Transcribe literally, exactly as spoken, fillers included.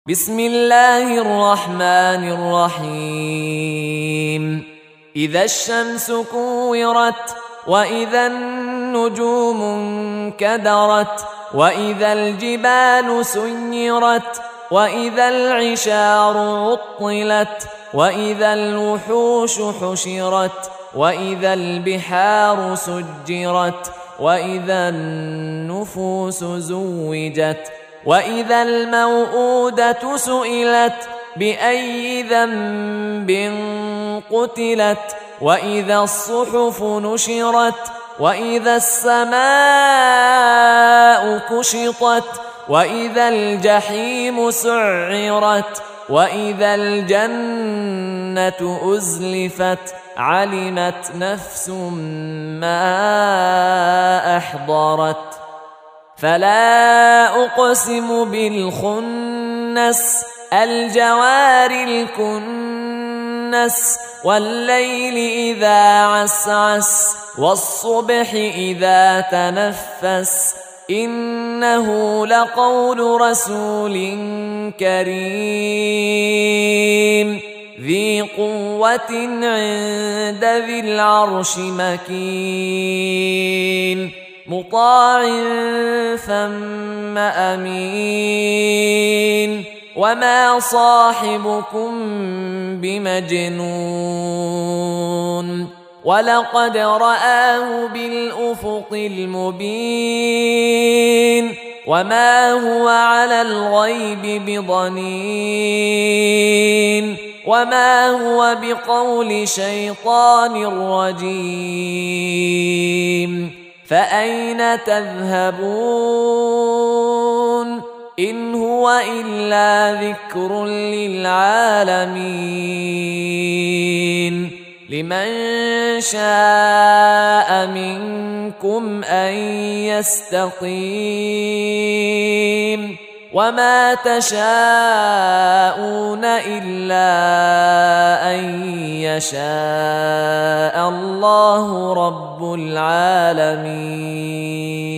بسم الله الرحمن الرحيم إذا الشمس كورت وإذا النجوم انكدرت وإذا الجبال سيرت وإذا العشار عطلت وإذا الوحوش حشرت وإذا البحار سجرت وإذا النفوس زوجت وإذا الموءودة سئلت بأي ذنب قتلت وإذا الصحف نشرت وإذا السماء كشطت وإذا الجحيم سعرت وإذا الجنة أزلفت علمت نفس ما أحضرت فلا أقسم بالخنس الجوار الكنس والليل إذا عسعس والصبح إذا تنفس إنه لقول رسول كريم ذي قوة عند ذي العرش مكين مطاع ثم أمين وما صاحبكم بمجنون ولقد رآه بالأفق المبين وما هو على الغيب بضنين وما هو بقول شيطان رجيم فأين تذهبون إن هو إلا ذكر للعالمين لمن شاء منكم أن يستقيم وما تشاءون إلا أن يشاء الله رب العالمين.